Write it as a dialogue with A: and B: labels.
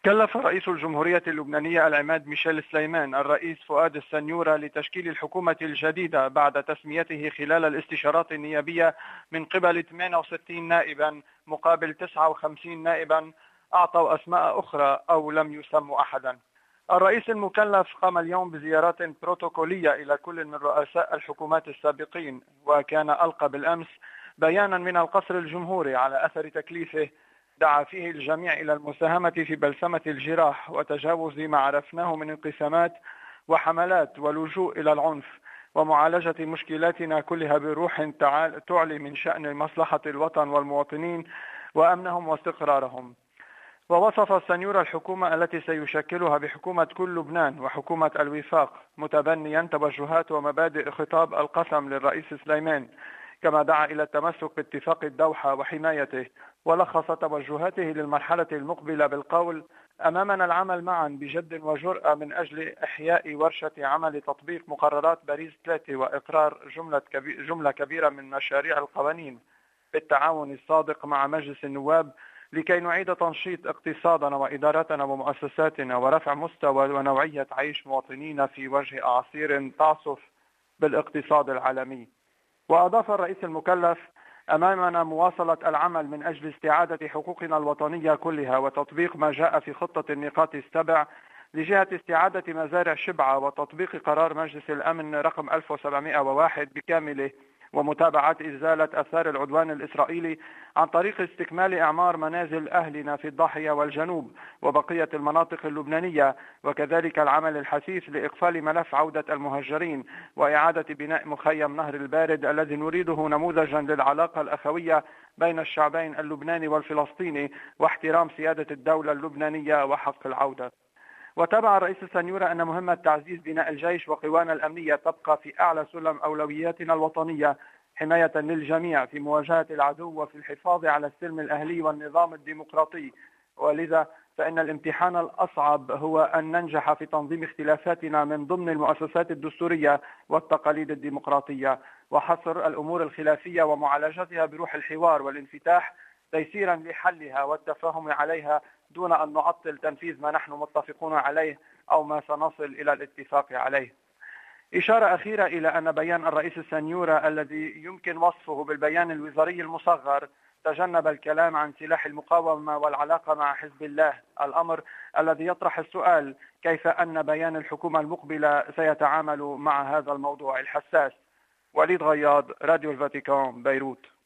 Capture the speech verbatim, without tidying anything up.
A: كلف رئيس الجمهورية اللبنانية العماد ميشيل سليمان الرئيس فؤاد السنيورة لتشكيل الحكومة الجديدة بعد تسميته خلال الاستشارات النيابية من قبل ثمانية وستين نائبا مقابل تسعة وخمسين نائبا أعطوا أسماء أخرى أو لم يسموا أحدا. الرئيس المكلف قام اليوم بزيارات بروتوكولية إلى كل من رؤساء الحكومات السابقين، وكان ألقى بالأمس بيانا من القصر الجمهوري على أثر تكليفه دعا فيه الجميع إلى المساهمة في بلسمة الجراح وتجاوز ما عرفناه من انقسامات وحملات واللجوء إلى العنف، ومعالجة مشكلاتنا كلها بروح تعلي من شأن مصلحة الوطن والمواطنين وأمنهم واستقرارهم. ووصف السنيورة الحكومة التي سيشكلها بحكومة كل لبنان وحكومة الوفاق، متبنيا توجهات ومبادئ خطاب القسم للرئيس سليمان، كما دعا إلى التمسك باتفاق الدوحة وحمايته، ولخص توجهاته للمرحلة المقبلة بالقول: أمامنا العمل معا بجد وجرأة من أجل إحياء ورشة عمل تطبيق مقررات باريس ثلاثة وإقرار جملة, كبير جملة كبيرة من مشاريع القوانين بالتعاون الصادق مع مجلس النواب لكي نعيد تنشيط اقتصادنا وإدارتنا ومؤسساتنا ورفع مستوى ونوعية عيش مواطنينا في وجه أعاصير تعصف بالاقتصاد العالمي. وأضاف الرئيس المكلف: أمامنا مواصلة العمل من أجل استعادة حقوقنا الوطنية كلها وتطبيق ما جاء في خطة النقاط السبع لجهة استعادة مزارع شبعة وتطبيق قرار مجلس الأمن رقم ألف وسبعمائة وواحد بكامله، ومتابعة إزالة آثار العدوان الإسرائيلي عن طريق استكمال إعمار منازل أهلنا في الضاحية والجنوب وبقية المناطق اللبنانية، وكذلك العمل الحثيث لإقفال ملف عودة المهجرين وإعادة بناء مخيم نهر البارد الذي نريده نموذجا للعلاقة الأخوية بين الشعبين اللبناني والفلسطيني واحترام سيادة الدولة اللبنانية وحق العودة. وتابع الرئيس السنيورة أن مهمة تعزيز بناء الجيش وقوانا الأمنية تبقى في أعلى سلم أولوياتنا الوطنية حماية للجميع في مواجهة العدو وفي الحفاظ على السلم الأهلي والنظام الديمقراطي، ولذا فإن الامتحان الأصعب هو أن ننجح في تنظيم اختلافاتنا من ضمن المؤسسات الدستورية والتقاليد الديمقراطية، وحصر الأمور الخلافية ومعالجتها بروح الحوار والانفتاح تيسيرا لحلها والتفاهم عليها دون أن نعطل تنفيذ ما نحن متفقون عليه أو ما سنصل إلى الاتفاق عليه. إشارة أخيرة إلى أن بيان الرئيس السنيورة الذي يمكن وصفه بالبيان الوزاري المصغر تجنب الكلام عن سلاح المقاومة والعلاقة مع حزب الله، الأمر الذي يطرح السؤال: كيف أن بيان الحكومة المقبلة سيتعامل مع هذا الموضوع الحساس؟ وليد غياض، راديو الفاتيكان، بيروت.